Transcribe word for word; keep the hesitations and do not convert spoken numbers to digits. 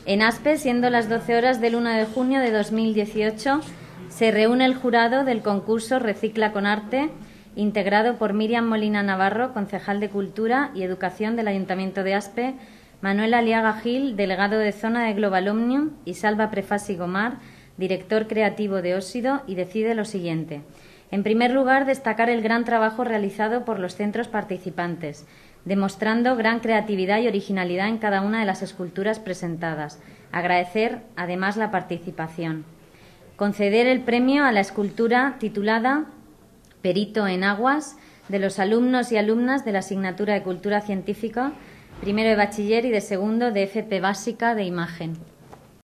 En Aspe, siendo las doce horas del uno de junio de dos mil dieciocho, se reúne el jurado del concurso Recicla con Arte, integrado por Miriam Molina Navarro, concejal de Cultura y Educación del Ayuntamiento de Aspe, Manuel Aliaga Gil, delegado de zona de Global Omnium, y Salva Prefasi Gomar, director creativo de Óxido, y decide lo siguiente. En primer lugar, destacar el gran trabajo realizado por los centros participantes, demostrando gran creatividad y originalidad en cada una de las esculturas presentadas. Agradecer, además, la participación. Conceder el premio a la escultura titulada Perito en Aguas, de los alumnos y alumnas de la asignatura de Cultura Científica, primero de bachiller y de segundo de F P Básica de Imagen.